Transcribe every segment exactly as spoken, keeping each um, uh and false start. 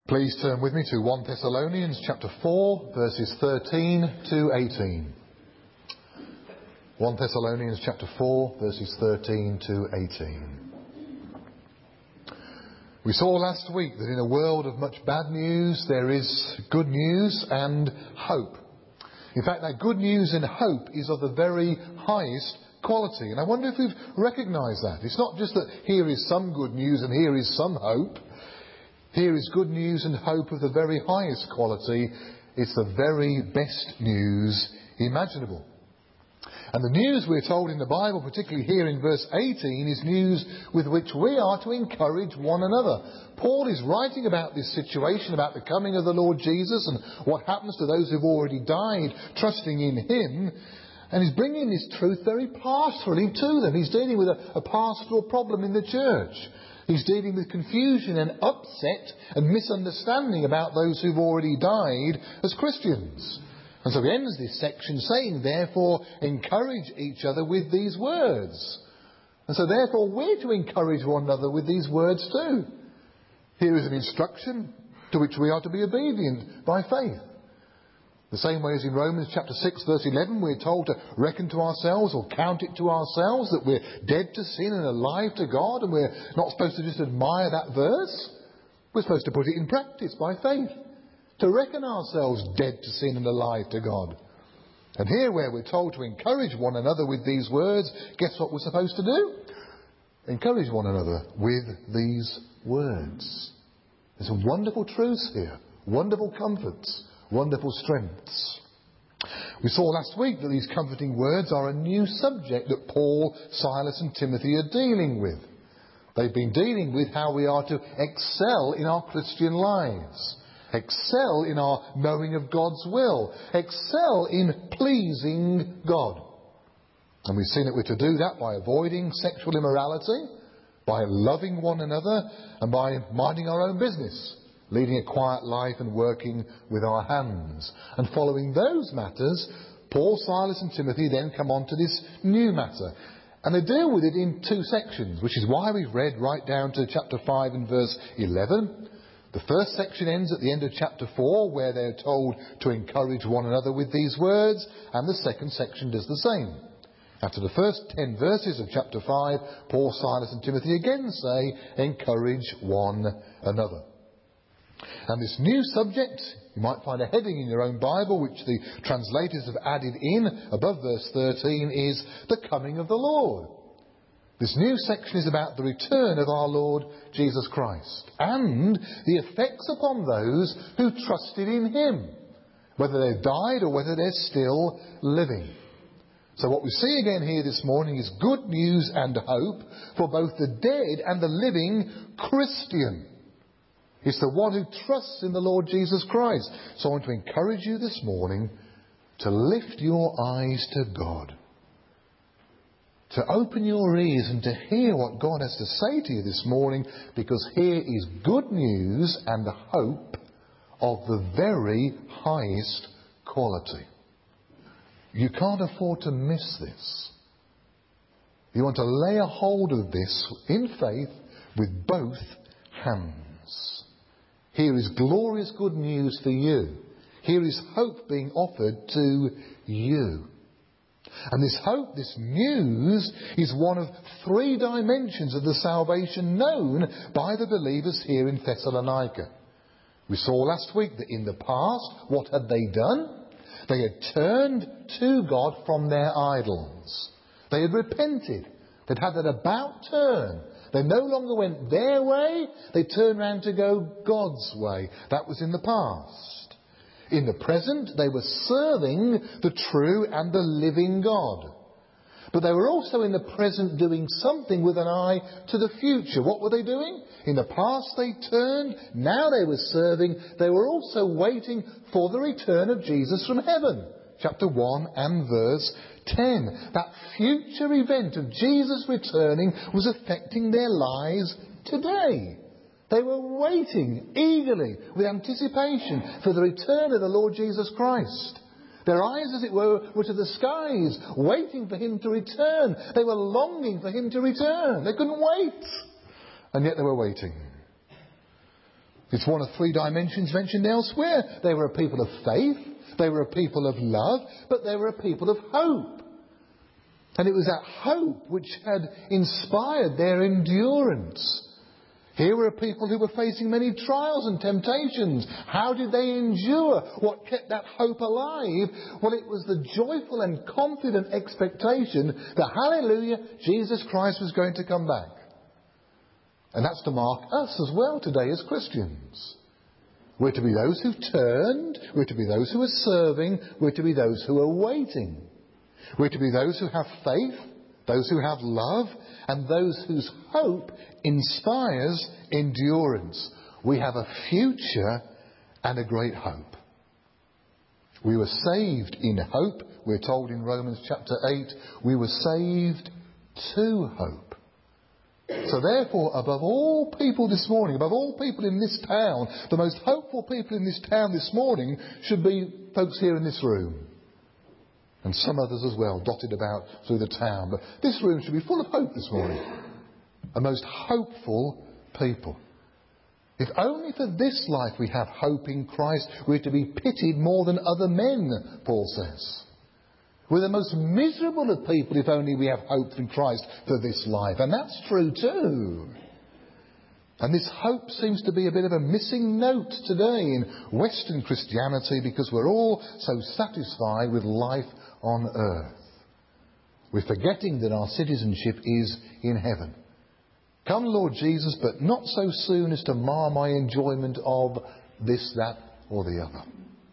Please turn with me to First Thessalonians chapter four, verses thirteen to eighteen. First Thessalonians chapter four, verses thirteen to eighteen. We saw last week that in a world of much bad news, there is good news and hope. In fact, that good news and hope is of the very highest quality. And I wonder if we've recognised that. It's not just that here is some good news and here is some hope. Here is good news and hope of the very highest quality. It's the very best news imaginable. And the news we're told in the Bible, particularly here in verse eighteen, is news with which we are to encourage one another. Paul is writing about this situation, about the coming of the Lord Jesus and what happens to those who've already died, trusting in Him. And he's bringing this truth very pastorally to them. He's dealing with a, a pastoral problem in the church. He's dealing with confusion and upset and misunderstanding about those who've already died as Christians. And so he ends this section saying, therefore, encourage each other with these words. And so therefore, we're to encourage one another with these words too. Here is an instruction to which we are to be obedient by faith. The same way as in Romans chapter six verse eleven, we're told to reckon to ourselves or count it to ourselves that we're dead to sin and alive to God, and we're not supposed to just admire that verse. We're supposed to put it in practice by faith. To reckon ourselves dead to sin and alive to God. And here where we're told to encourage one another with these words, guess what we're supposed to do? Encourage one another with these words. There's some wonderful truths here. Wonderful comforts. Wonderful strengths. We saw last week that these comforting words are a new subject that Paul, Silas and Timothy are dealing with. They've been dealing with how we are to excel in our Christian lives. Excel in our knowing of God's will. Excel in pleasing God. And we've seen that we're to do that by avoiding sexual immorality, by loving one another, and by minding our own business. Leading a quiet life and working with our hands. And following those matters, Paul, Silas and Timothy then come on to this new matter. And they deal with it in two sections, which is why we've read right down to chapter five and verse eleven. The first section ends at the end of chapter four, where they're told to encourage one another with these words, and the second section does the same. After the first ten verses of chapter five, Paul, Silas and Timothy again say, encourage one another. And this new subject, you might find a heading in your own Bible, which the translators have added in above verse thirteen, is the coming of the Lord. This new section is about the return of our Lord Jesus Christ and the effects upon those who trusted in Him, whether they've died or whether they're still living. So what we see again here this morning is good news and hope for both the dead and the living Christian. It's the one who trusts in the Lord Jesus Christ. So I want to encourage you this morning to lift your eyes to God. To open your ears and to hear what God has to say to you this morning, because here is good news and hope of the very highest quality. You can't afford to miss this. You want to lay a hold of this in faith with both hands. Here is glorious good news for you. Here is hope being offered to you. And this hope, this news, is one of three dimensions of the salvation known by the believers here in Thessalonica. We saw last week that in the past, what had they done? They had turned to God from their idols. They had repented. They'd had an about turn. They no longer went their way. They turned round to go God's way. That was in the past. In the present, they were serving the true and the living God. But they were also in the present doing something with an eye to the future. What were they doing? In the past they turned, now they were serving. They were also waiting for the return of Jesus from heaven. Chapter one and verse ten. That future event of Jesus returning was affecting their lives today. They were waiting eagerly, with anticipation, for the return of the Lord Jesus Christ. Their eyes, as it were, were to the skies, waiting for Him to return. They were longing for Him to return. They couldn't wait. And yet they were waiting. It's one of three dimensions mentioned elsewhere. They were a people of faith, they were a people of love, but they were a people of hope. And it was that hope which had inspired their endurance. Here were a people who were facing many trials and temptations. How did they endure? What kept that hope alive? Well, it was the joyful and confident expectation that, hallelujah, Jesus Christ was going to come back. And that's to mark us as well today as Christians. We're to be those who've turned. We're to be those who are serving. We're to be those who are waiting. We're to be those who have faith, those who have love, and those whose hope inspires endurance. We have a future and a great hope. We were saved in hope. We're told in Romans chapter eight, we were saved to hope. So therefore, above all people this morning, above all people in this town, the most hopeful people in this town this morning should be folks here in this room. And some others as well, dotted about through the town. But this room should be full of hope this morning. A most hopeful people. If only for this life we have hope in Christ, we're to be pitied more than other men, Paul says. We're the most miserable of people if only we have hope in Christ for this life. And that's true too. And this hope seems to be a bit of a missing note today in Western Christianity, because we're all so satisfied with life on earth. We're forgetting that our citizenship is in heaven. Come, Lord Jesus, but not so soon as to mar my enjoyment of this, that, or the other.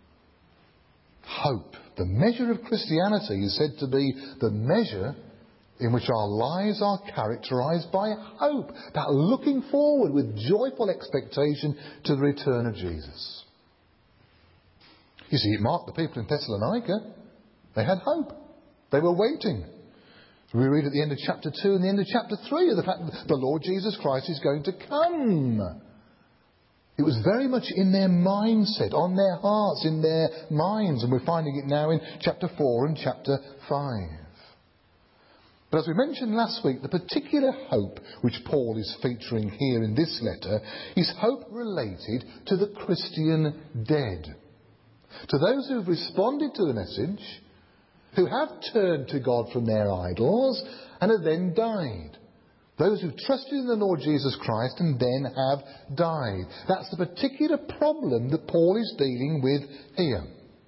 Hope. The measure of Christianity is said to be the measure in which our lives are characterised by hope. That looking forward with joyful expectation to the return of Jesus. You see, it marked the people in Thessalonica. They had hope. They were waiting. We read at the end of chapter two and the end of chapter three of the fact that the Lord Jesus Christ is going to come. It was very much in their mindset, on their hearts, in their minds. And we're finding it now in chapter four and chapter five. But as we mentioned last week, the particular hope which Paul is featuring here in this letter is hope related to the Christian dead. To those who have responded to the message, who have turned to God from their idols and have then died. Those who trusted in the Lord Jesus Christ and then have died. That's the particular problem that Paul is dealing with here.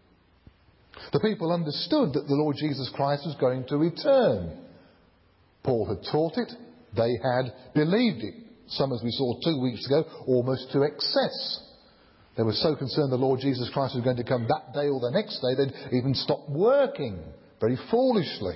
The people understood that the Lord Jesus Christ was going to return. Paul had taught it. They had believed it. Some, as we saw two weeks ago, almost to excess. They were so concerned the Lord Jesus Christ was going to come that day or the next day, they'd even stopped working, very foolishly.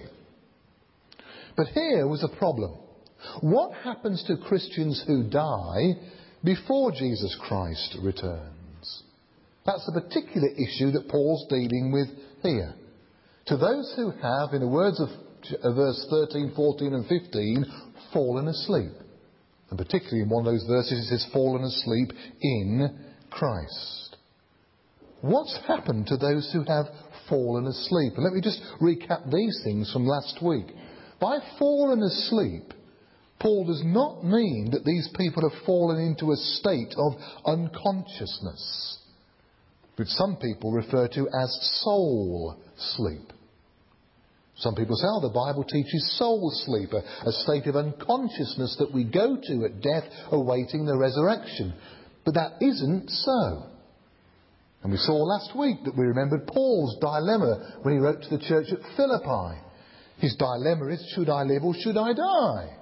But here was a problem. What happens to Christians who die before Jesus Christ returns? That's the particular issue that Paul's dealing with here. To those who have, in the words of verse thirteen, fourteen and fifteen, fallen asleep. And particularly in one of those verses it says, fallen asleep in Christ. What's happened to those who have fallen asleep? And let me just recap these things from last week. By fallen asleep, Paul does not mean that these people have fallen into a state of unconsciousness, which some people refer to as soul sleep. Some people say, oh, the Bible teaches soul sleep, a, a state of unconsciousness that we go to at death awaiting the resurrection. But that isn't so. And we saw last week that we remembered Paul's dilemma when he wrote to the church at Philippi. His dilemma is, should I live or should I die?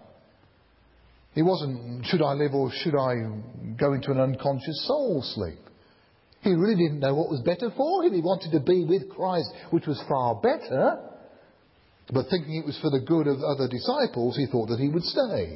It wasn't, should I live or should I go into an unconscious soul sleep? He really didn't know what was better for him. He wanted to be with Christ, which was far better. But thinking it was for the good of other disciples, he thought that he would stay.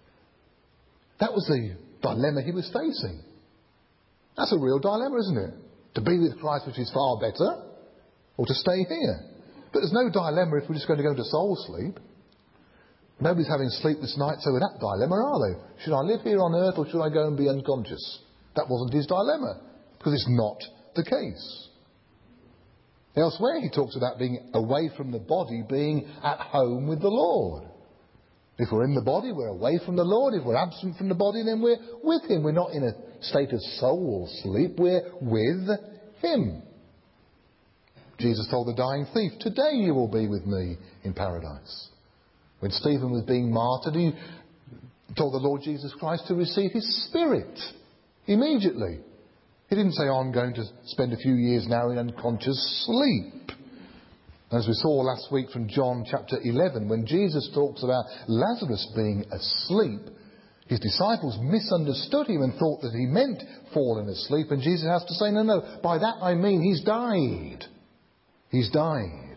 That was the dilemma he was facing. That's a real dilemma, isn't it? To be with Christ, which is far better, or to stay here. But there's no dilemma if we're just going to go into soul sleep. Nobody's having sleepless nights over that dilemma, are they? Should I live here on earth or should I go and be unconscious? That wasn't his dilemma, because it's not the case. Elsewhere he talks about being away from the body, being at home with the Lord. If we're in the body, we're away from the Lord. If we're absent from the body, then we're with Him. We're not in a state of soul sleep. We're with him. Jesus told the dying thief, today you will be with me in paradise. When Stephen was being martyred, he told the Lord Jesus Christ to receive his Spirit immediately. He didn't say, oh, I'm going to spend a few years now in unconscious sleep. As we saw last week from John chapter eleven, when Jesus talks about Lazarus being asleep, his disciples misunderstood him and thought that he meant fallen asleep. And Jesus has to say, no, no, by that I mean he's died. He's died.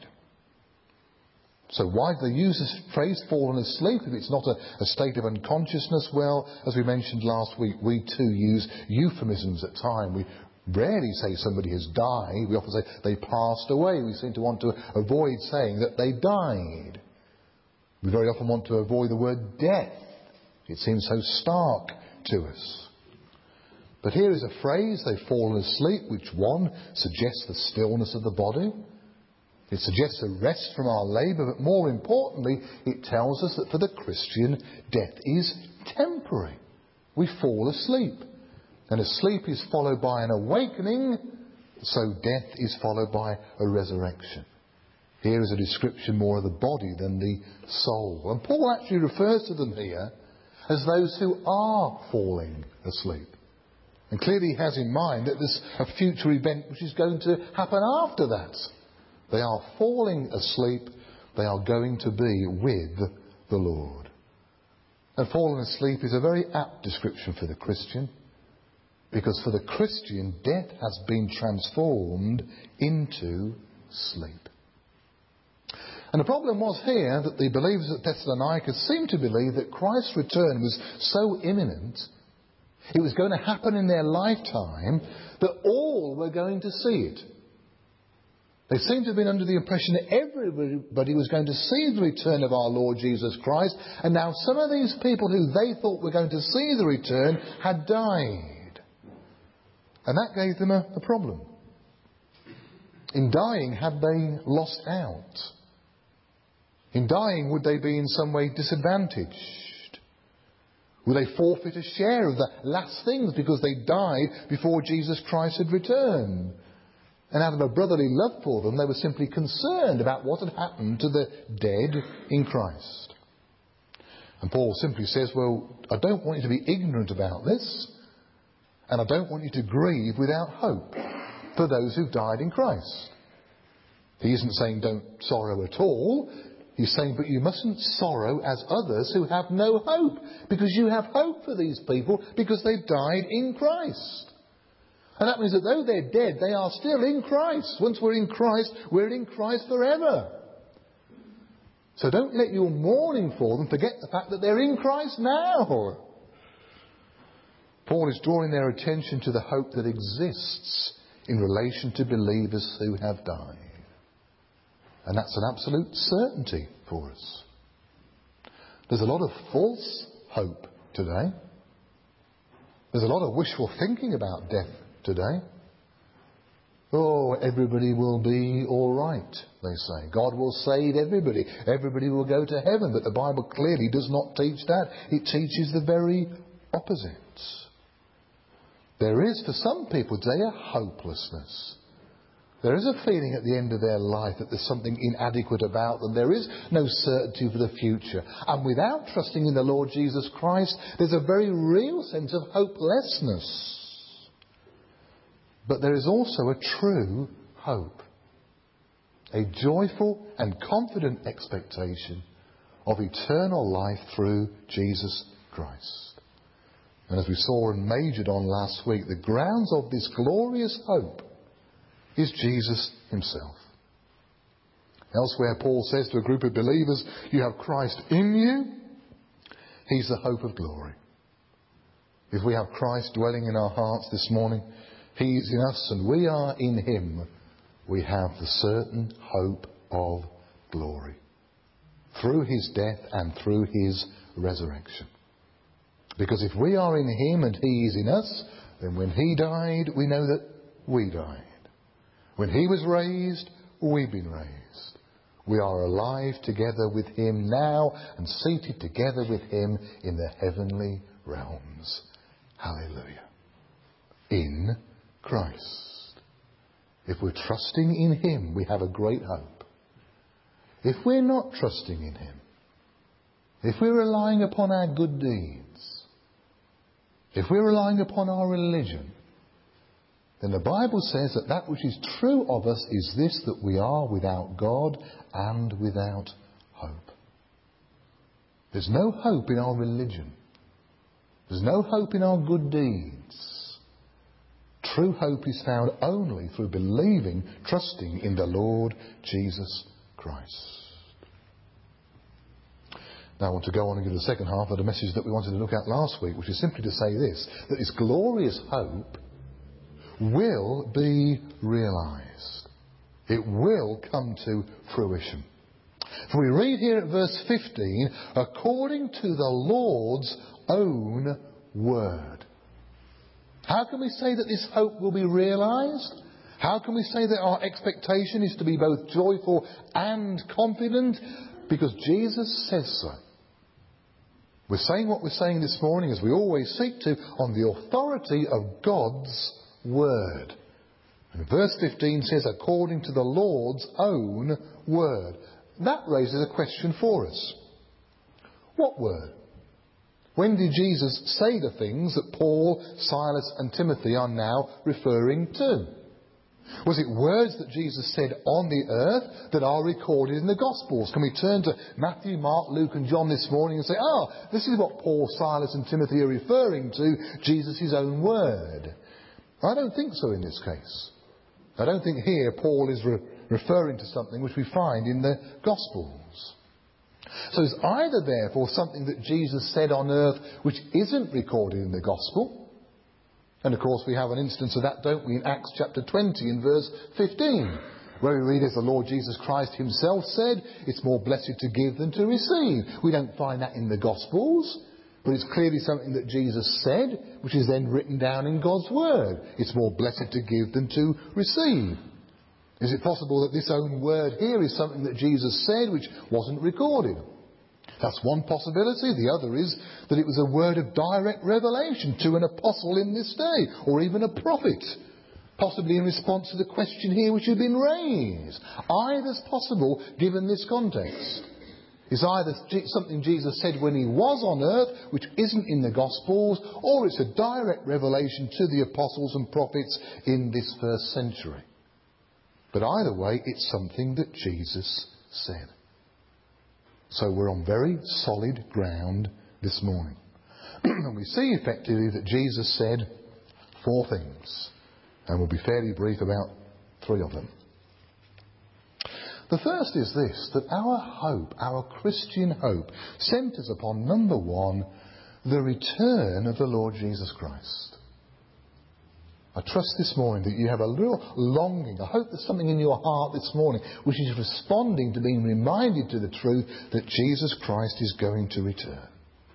So why do they use this phrase, fallen asleep, if it's not a, a state of unconsciousness? Well, as we mentioned last week, we too use euphemisms at times. We rarely say somebody has died. We often say they passed away. We seem to want to avoid saying that they died. We very often want to avoid the word death. It seems so stark to us. But here is a phrase, they've fallen asleep, which one suggests the stillness of the body. It suggests a rest from our labour, but more importantly, it tells us that for the Christian, death is temporary. We fall asleep. And as sleep is followed by an awakening, so death is followed by a resurrection. Here is a description more of the body than the soul. And Paul actually refers to them here as those who are falling asleep. And clearly he has in mind that there's a future event which is going to happen after that. They are falling asleep. They are going to be with the Lord. And falling asleep is a very apt description for the Christian. Because for the Christian, death has been transformed into sleep. And the problem was here that the believers at Thessalonica seemed to believe that Christ's return was so imminent, it was going to happen in their lifetime, that all were going to see it. They seemed to have been under the impression that everybody was going to see the return of our Lord Jesus Christ, and now some of these people who they thought were going to see the return had died. And that gave them a, a problem. In dying, had they lost out? In dying, would they be in some way disadvantaged? Would they forfeit a share of the last things because they died before Jesus Christ had returned? And out of a brotherly love for them, they were simply concerned about what had happened to the dead in Christ. And Paul simply says, well, I don't want you to be ignorant about this. And I don't want you to grieve without hope for those who've died in Christ. He isn't saying don't sorrow at all. He's saying, but you mustn't sorrow as others who have no hope. Because you have hope for these people because they've died in Christ. And that means that though they're dead, they are still in Christ. Once we're in Christ, we're in Christ forever. So don't let your mourning for them forget the fact that they're in Christ now. Paul is drawing their attention to the hope that exists in relation to believers who have died. And that's an absolute certainty for us. There's a lot of false hope today. There's a lot of wishful thinking about death today. Oh, everybody will be all right, they say. God will save everybody. Everybody will go to heaven. But the Bible clearly does not teach that. It teaches the very opposite. There is, for some people today, a hopelessness. There is a feeling at the end of their life that there's something inadequate about them. There is no certainty for the future. And without trusting in the Lord Jesus Christ, there's a very real sense of hopelessness. But there is also a true hope. A joyful and confident expectation of eternal life through Jesus Christ. And as we saw and majored on last week, the grounds of this glorious hope is Jesus himself. Elsewhere, Paul says to a group of believers, you have Christ in you. He's the hope of glory. If we have Christ dwelling in our hearts this morning, he is in us and we are in him. We have the certain hope of glory through his death and through his resurrection. Because if we are in him and he is in us, then when he died, we know that we died. When he was raised, we've been raised. We are alive together with him now and seated together with him in the heavenly realms. Hallelujah. in Christ. If we're trusting in Him, we have a great hope. If we're not trusting in Him, if we're relying upon our good deeds, if we're relying upon our religion, then the Bible says that that which is true of us is this, that we are without God and without hope. There's no hope in our religion. There's no hope in our good deeds. True hope is found only through believing, trusting in the Lord Jesus Christ. Now I want to go on and give the second half of the message that we wanted to look at last week, which is simply to say this, that this glorious hope will be realised. It will come to fruition. For we read here at verse fifteen, according to the Lord's own word. How can we say that this hope will be realised? How can we say that our expectation is to be both joyful and confident? Because Jesus says so. We're saying what we're saying this morning, as we always seek to, on the authority of God's word. And verse fifteen says, according to the Lord's own word. That raises a question for us. What word? When did Jesus say the things that Paul, Silas and Timothy are now referring to? Was it words that Jesus said on the earth that are recorded in the Gospels? Can we turn to Matthew, Mark, Luke and John this morning and say, ah, oh, this is what Paul, Silas and Timothy are referring to, Jesus' own word? I don't think so in this case. I don't think here Paul is re- referring to something which we find in the Gospels. So it's either therefore something that Jesus said on earth which isn't recorded in the Gospel. And of course we have an instance of that, don't we, in Acts chapter twenty in verse fifteen, where we read, as the Lord Jesus Christ himself said, it's more blessed to give than to receive. We don't find that in the Gospels, but it's clearly something that Jesus said, which is then written down in God's word. It's more blessed to give than to receive. Is it possible that this own word here is something that Jesus said which wasn't recorded? That's one possibility. The other is that it was a word of direct revelation to an apostle in this day, or even a prophet, possibly in response to the question here which had been raised. Either's possible given this context. It's either something Jesus said when he was on earth, which isn't in the Gospels, or it's a direct revelation to the apostles and prophets in this first century. But either way, it's something that Jesus said. So we're on very solid ground this morning. And we see effectively that Jesus said four things. And we'll be fairly brief about three of them. The first is this, that our hope, our Christian hope, centres upon, number one, the return of the Lord Jesus Christ. I trust this morning that you have a little longing. I hope there's something in your heart this morning which is responding to being reminded to the truth that Jesus Christ is going to return.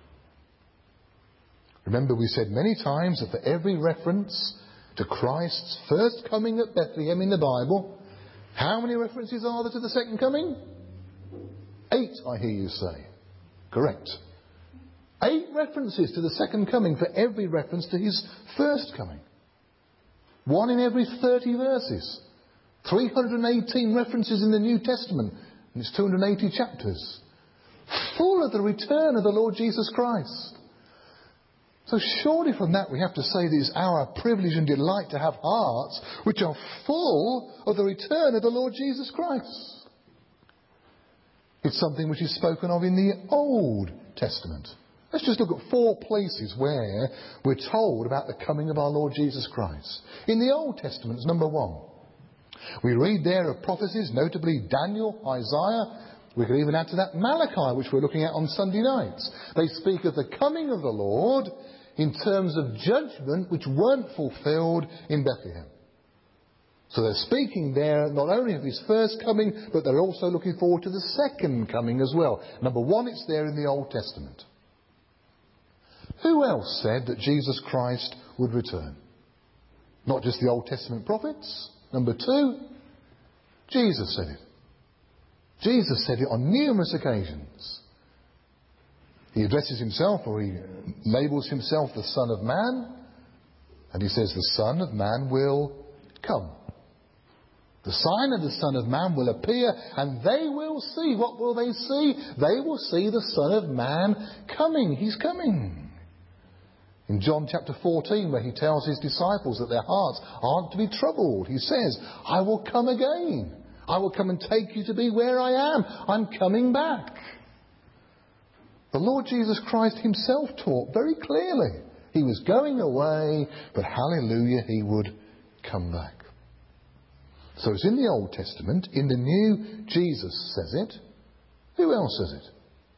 Remember, we said many times that for every reference to Christ's first coming at Bethlehem in the Bible, how many references are there to the second coming? Eight, I hear you say. Correct. Eight references to the second coming for every reference to his first coming. One in every thirty verses. three hundred eighteen references in the New Testament. And it's two hundred eighty chapters. Full of the return of the Lord Jesus Christ. So surely from that we have to say that it's our privilege and delight to have hearts which are full of the return of the Lord Jesus Christ. It's something which is spoken of in the Old Testament. Let's just look at four places where we're told about the coming of our Lord Jesus Christ. In the Old Testament, it's number one. We read there of prophecies, notably Daniel, Isaiah. We could even add to that Malachi, which we're looking at on Sunday nights. They speak of the coming of the Lord in terms of judgment which weren't fulfilled in Bethlehem. So they're speaking there not only of his first coming, but they're also looking forward to the second coming as well. Number one, it's there in the Old Testament. Who else said that Jesus Christ would return? Not just the Old Testament prophets. Number two, Jesus said it. Jesus said it on numerous occasions. He addresses himself, or he labels himself the Son of Man. And he says the Son of Man will come. The sign of the Son of Man will appear, and they will see. What will they see? They will see the Son of Man coming. He's coming. In John chapter fourteen, where he tells his disciples that their hearts aren't to be troubled, he says, I will come again. I will come and take you to be where I am. I'm coming back. The Lord Jesus Christ himself taught very clearly. He was going away, but hallelujah, he would come back. So it's in the Old Testament. In the New, Jesus says it. Who else says it?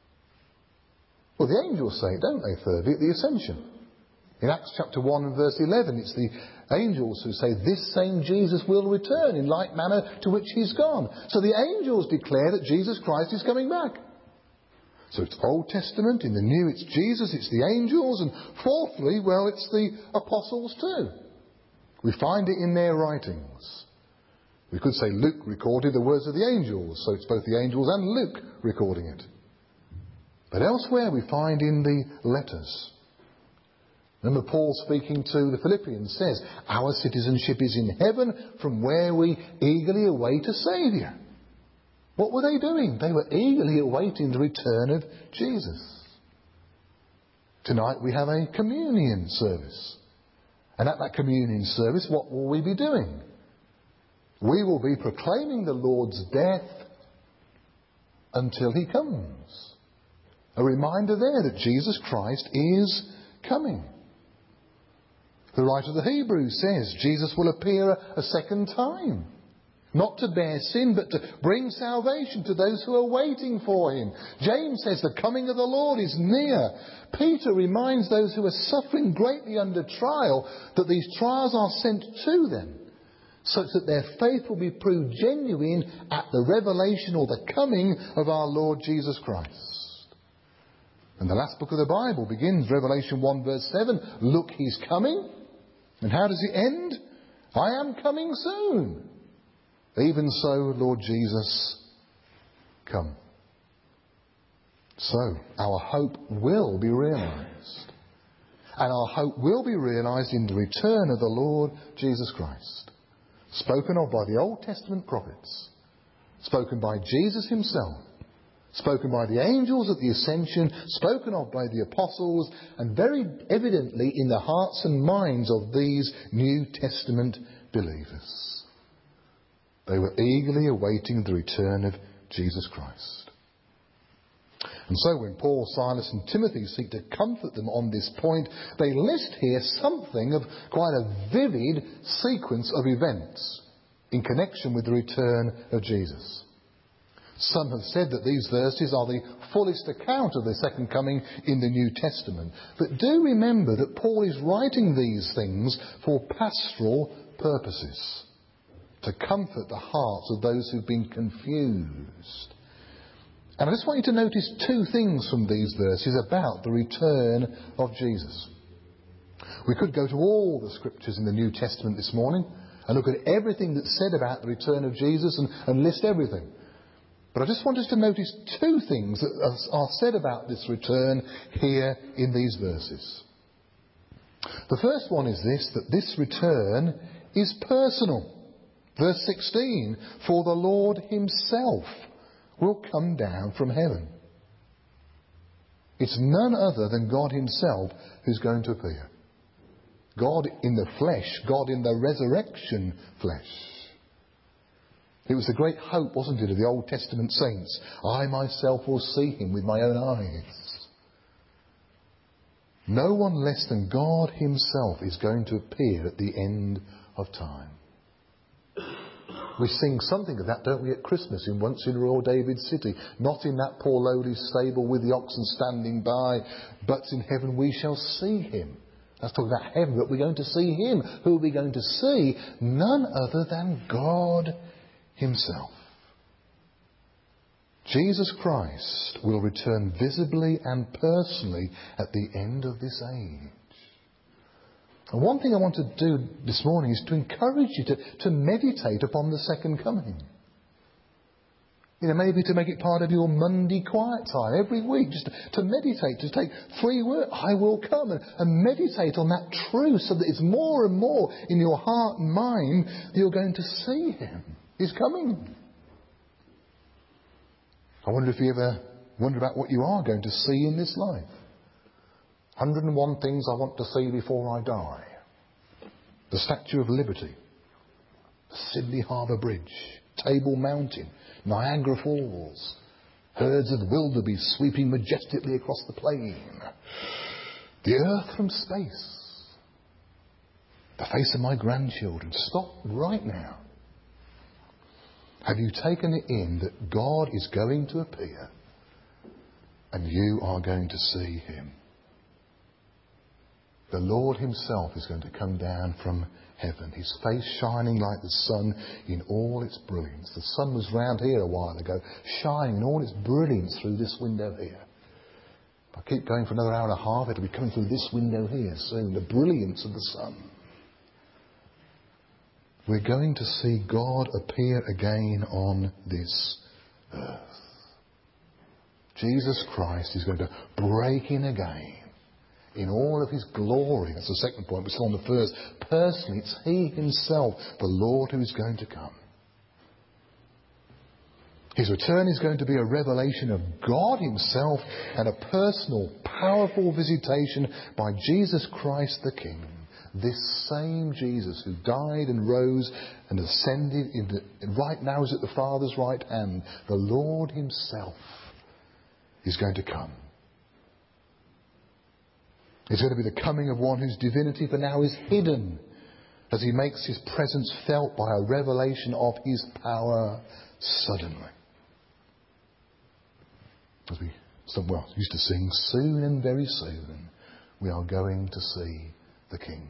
Well, the angels say it, don't they, thirdly, at the Ascension. In Acts chapter one and verse eleven, it's the angels who say, this same Jesus will return in like manner to which he's gone. So the angels declare that Jesus Christ is coming back. So it's Old Testament. In the New, it's Jesus, it's the angels. And fourthly, well, it's the apostles too. We find it in their writings. We could say Luke recorded the words of the angels, so it's both the angels and Luke recording it. But elsewhere we find in the letters. Remember Paul speaking to the Philippians says, our citizenship is in heaven, from where we eagerly await a Saviour. What were they doing? They were eagerly awaiting the return of Jesus. Tonight we have a communion service. And at that communion service, what will we be doing? We will be proclaiming the Lord's death until he comes. A reminder there that Jesus Christ is coming. The writer of the Hebrews says Jesus will appear a second time. Not to bear sin, but to bring salvation to those who are waiting for him. James says the coming of the Lord is near. Peter reminds those who are suffering greatly under trial that these trials are sent to them, such that their faith will be proved genuine at the revelation or the coming of our Lord Jesus Christ. And the last book of the Bible begins, Revelation one verse seven, look, he's coming. And how does it end? I am coming soon. Even so, Lord Jesus, come. So, our hope will be realised. And our hope will be realised in the return of the Lord Jesus Christ. Spoken of by the Old Testament prophets. Spoken by Jesus himself. Spoken by the angels at the Ascension. Spoken of by the apostles. And very evidently in the hearts and minds of these New Testament believers. They were eagerly awaiting the return of Jesus Christ. And so when Paul, Silas and Timothy seek to comfort them on this point, they list here something of quite a vivid sequence of events in connection with the return of Jesus. Some have said that these verses are the fullest account of the second coming in the New Testament. But do remember that Paul is writing these things for pastoral purposes, to comfort the hearts of those who've been confused. And I just want you to notice two things from these verses about the return of Jesus. We could go to all the scriptures in the New Testament this morning and look at everything that's said about the return of Jesus and, and list everything. But I just want us to notice two things that are said about this return here in these verses. The first one is this, that this return is personal. Verse sixteen, for the Lord himself will come down from heaven. It's none other than God himself who's going to appear. God in the flesh, God in the resurrection flesh. It was the great hope, wasn't it, of the Old Testament saints. I myself will see him with my own eyes. No one less than God himself is going to appear at the end of time. We sing something of that, don't we, at Christmas, in Once in Royal David's City. Not in that poor lowly stable with the oxen standing by, but in heaven we shall see him. That's talking about heaven, but we're going to see him. Who are we going to see? None other than God himself. Jesus Christ will return visibly and personally at the end of this age. And one thing I want to do this morning is to encourage you to, to meditate upon the second coming. You know, maybe to make it part of your Monday quiet time every week, just to meditate, to take three words, I will come, and, and meditate on that truth so that it's more and more in your heart and mind that you're going to see him. He's coming. I wonder if you ever wonder about what you are going to see in this life. one hundred and one things I want to see before I die. The Statue of Liberty, Sydney Harbour Bridge, Table Mountain, Niagara Falls, herds of wildebeest sweeping majestically across the plain, the earth from space, the face of my grandchildren. Stop right now. Have you taken it in that God is going to appear and you are going to see him? The Lord himself is going to come down from heaven, his face shining like the sun in all its brilliance. The sun was round here a while ago, shining in all its brilliance through this window here. If I keep going for another hour and a half, it'll be coming through this window here soon, the brilliance of the sun. We're going to see God appear again on this earth. Jesus Christ is going to break in again in all of his glory. That's the second point. We're still on the first. Personally, it's he himself, the Lord, who is going to come. His return is going to be a revelation of God himself and a personal, powerful visitation by Jesus Christ the King. This same Jesus who died and rose and ascended in the, and right now is at the Father's right hand. The Lord himself is going to come. It's going to be the coming of one whose divinity for now is hidden as he makes his presence felt by a revelation of his power suddenly. As we well, used to sing, soon and very soon we are going to see the King.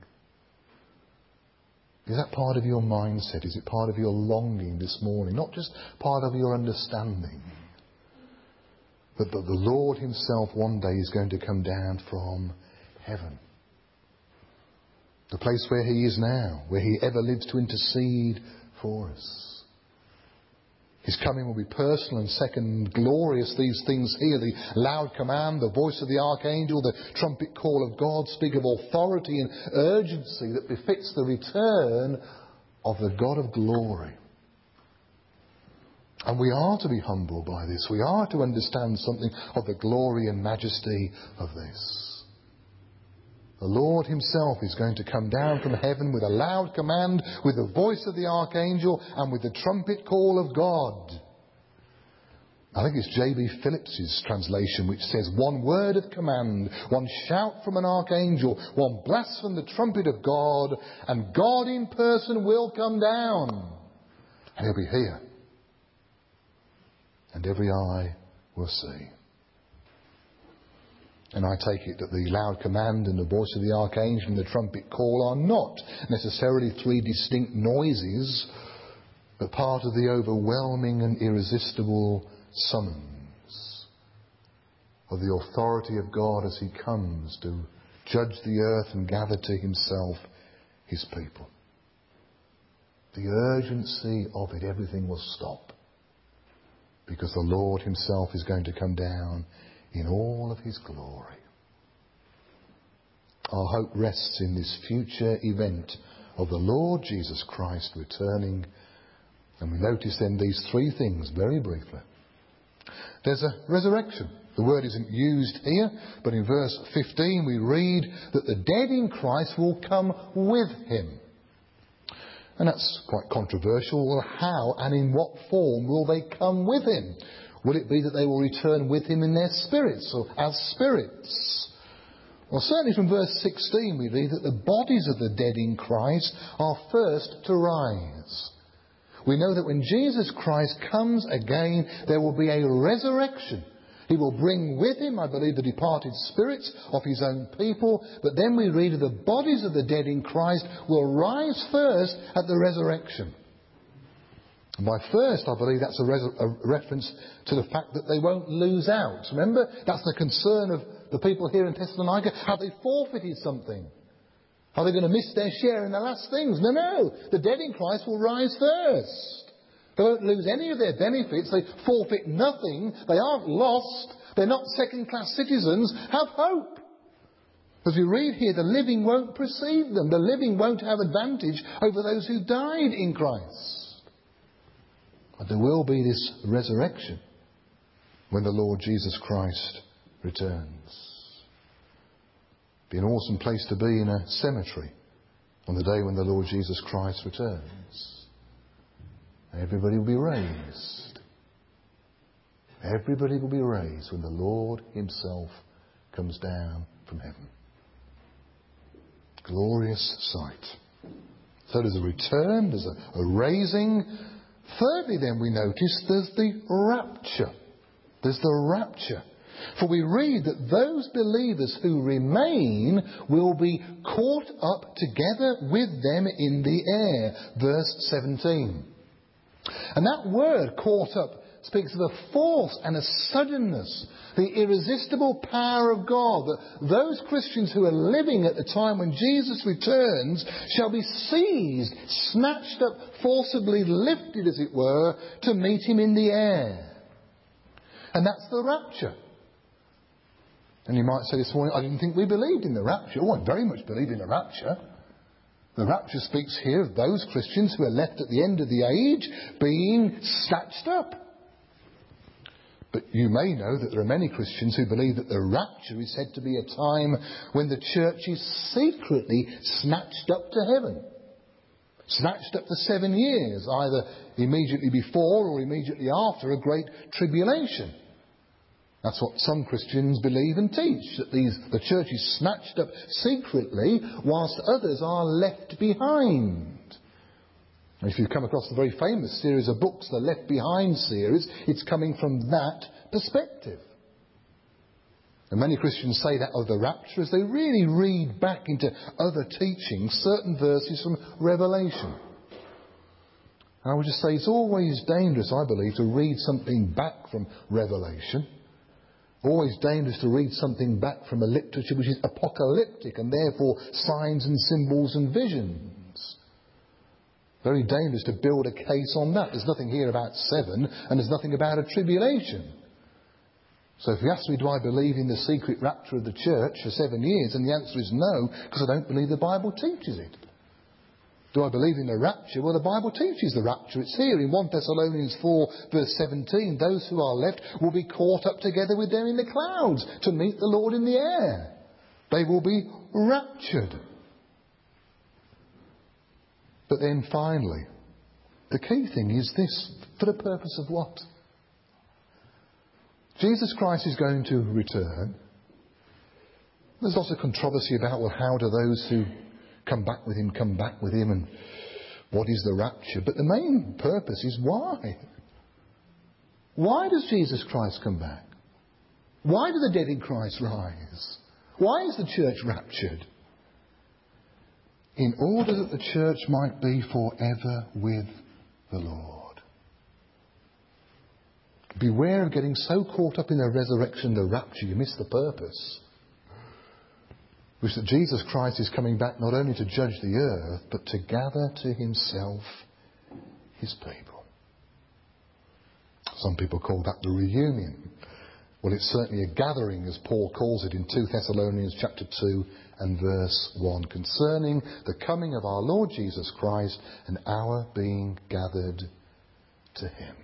Is that part of your mindset? Is it part of your longing this morning? Not just part of your understanding. But that the Lord himself one day is going to come down from heaven. The place where he is now, where he ever lives to intercede for us. His coming will be personal and second, glorious. These things here, the loud command, the voice of the archangel, the trumpet call of God speak of authority and urgency that befits the return of the God of glory. And we are to be humbled by this. We are to understand something of the glory and majesty of this. The Lord himself is going to come down from heaven with a loud command, with the voice of the archangel, and with the trumpet call of God. I think it's J B Phillips's translation which says, one word of command, one shout from an archangel, one blast from the trumpet of God, and God in person will come down. And he'll be here. And every eye will see. And I take it that the loud command and the voice of the archangel and the trumpet call are not necessarily three distinct noises, but part of the overwhelming and irresistible summons of the authority of God as he comes to judge the earth and gather to himself his people. The urgency of it, everything will stop. Because the Lord himself is going to come down in all of his glory. Our hope rests in this future event of the Lord Jesus Christ returning. And we notice then these three things very briefly. There's a resurrection. The word isn't used here, but in verse fifteen we read that the dead in Christ will come with him. And that's quite controversial. Well, how and in what form will they come with him? Will it be that they will return with him in their spirits or as spirits? Well, certainly from verse sixteen we read that the bodies of the dead in Christ are first to rise. We know that when Jesus Christ comes again, there will be a resurrection. He will bring with him, I believe, the departed spirits of his own people. But then we read that the bodies of the dead in Christ will rise first at the resurrection. And by first, I believe that's a, res- a reference to the fact that they won't lose out. Remember, that's the concern of the people here in Thessalonica. Have they forfeited something? Are they going to miss their share in the last things? No, no. The dead in Christ will rise first. They won't lose any of their benefits. They forfeit nothing. They aren't lost. They're not second-class citizens. Have hope. As we read here, the living won't precede them. The living won't have advantage over those who died in Christ. But there will be this resurrection when the Lord Jesus Christ returns. Be an awesome place to be in a cemetery on the day when the Lord Jesus Christ returns. Everybody will be raised. Everybody will be raised when the Lord himself comes down from heaven. Glorious sight. So there's a return, there's a, a raising. Thirdly then we notice there's the rapture. There's the rapture. For we read that those believers who remain will be caught up together with them in the air. Verse seventeen. And that word, caught up, speaks of a force and a suddenness, the irresistible power of God, that those Christians who are living at the time when Jesus returns shall be seized, snatched up, forcibly lifted, as it were, to meet him in the air. And that's the rapture. And you might say this morning, I didn't think we believed in the rapture. Oh, I very much believe in the rapture. The rapture speaks here of those Christians who are left at the end of the age being snatched up. But you may know that there are many Christians who believe that the rapture is said to be a time when the church is secretly snatched up to heaven. Snatched up for seven years, either immediately before or immediately after a great tribulation. That's what some Christians believe and teach, that these, the church is snatched up secretly whilst others are left behind. And if you've come across the very famous series of books, the Left Behind series, it's coming from that perspective. And many Christians say that of the rapture as they really read back into other teachings, certain verses from Revelation. And I would just say it's always dangerous, I believe, to read something back from Revelation. Always dangerous to read something back from a literature which is apocalyptic and therefore signs and symbols and visions. Very dangerous to build a case on that. There's nothing here about seven and there's nothing about a tribulation. So if you ask me, do I believe in the secret rapture of the church for seven years? And the answer is no, because I don't believe the Bible teaches it. Do I believe in the rapture? Well, the Bible teaches the rapture. It's here in First Thessalonians four, verse seventeen. Those who are left will be caught up together with them in the clouds to meet the Lord in the air. They will be raptured. But then finally, the key thing is this. For the purpose of what? Jesus Christ is going to return. There's lots of controversy about, well, how do those who come back with him, come back with him, and what is the rapture? But the main purpose is why? Why does Jesus Christ come back? Why do the dead in Christ rise? Why is the church raptured? In order that the church might be forever with the Lord. Beware of getting so caught up in the resurrection, the rapture, you miss the purpose. Which that Jesus Christ is coming back not only to judge the earth, but to gather to himself his people. Some people call that the reunion. Well, it's certainly a gathering, as Paul calls it in Second Thessalonians chapter two and verse one, concerning the coming of our Lord Jesus Christ and our being gathered to him.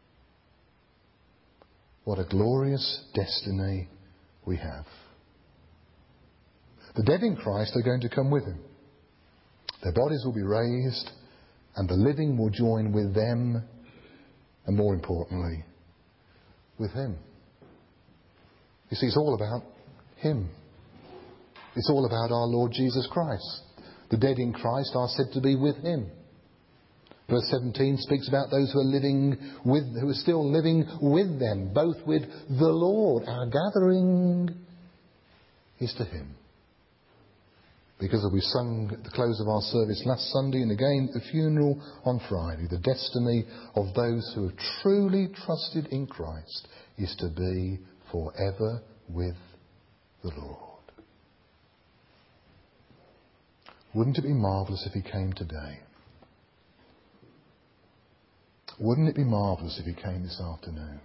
What a glorious destiny we have. The dead in Christ are going to come with him. Their bodies will be raised and the living will join with them and, more importantly, with him. You see, it's all about him. It's all about our Lord Jesus Christ. The dead in Christ are said to be with him. Verse seventeen speaks about those who are living with, who are still living with them, both with the Lord. Our gathering is to him. Because as we sung at the close of our service last Sunday and again at the funeral on Friday, the destiny of those who have truly trusted in Christ is to be forever with the Lord. Wouldn't it be marvellous if he came today? Wouldn't it be marvellous if he came this afternoon?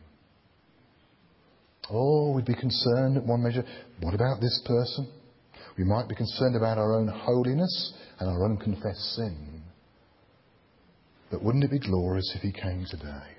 Oh, we'd be concerned at one measure. What about this person? We might be concerned about our own holiness and our unconfessed sin. But wouldn't it be glorious if he came today?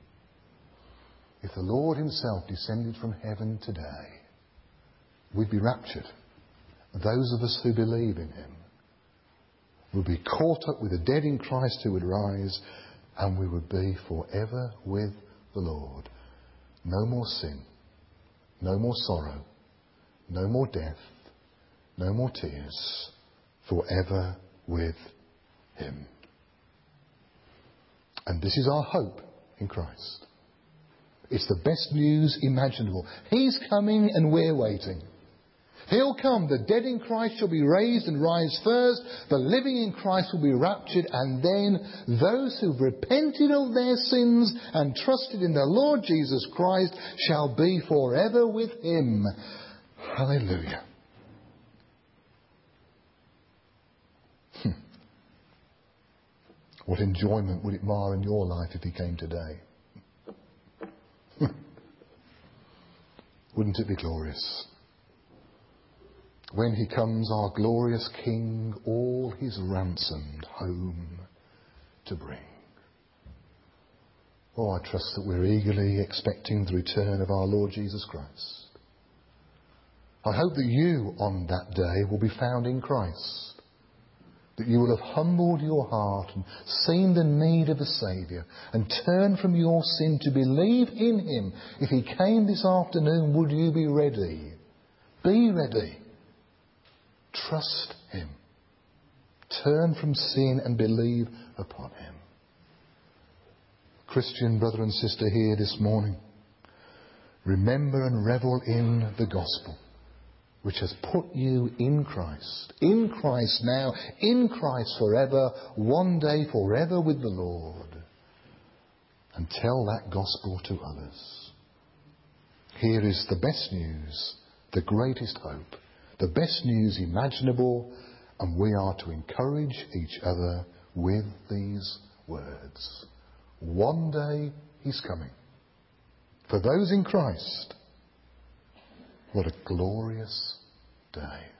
If the Lord himself descended from heaven today, we'd be raptured. Those of us who believe in him would be caught up with the dead in Christ who would rise, and we would be forever with the Lord. No more sin, no more sorrow, no more death, no more tears, forever with him. And this is our hope in Christ. It's the best news imaginable. He's coming and we're waiting. He'll come. The dead in Christ shall be raised and rise first. The living in Christ will be raptured. And then those who've repented of their sins and trusted in the Lord Jesus Christ shall be forever with him. Hallelujah. Hmm. What enjoyment would it mar in your life if he came today? Wouldn't it be glorious? When he comes, our glorious King, all his ransomed home to bring. Oh, I trust that we're eagerly expecting the return of our Lord Jesus Christ. I hope that you on that day will be found in Christ. That you will have humbled your heart and seen the need of a Saviour and turned from your sin to believe in him. If he came this afternoon, would you be ready? Be ready. Trust him. Turn from sin and believe upon him. Christian brother and sister here this morning, remember and revel in the gospel, which has put you in Christ. In Christ now, in Christ forever, one day forever with the Lord. And tell that gospel to others. Here is the best news, the greatest hope, the best news imaginable, and we are to encourage each other with these words. One day he's coming. For those in Christ, what a glorious day.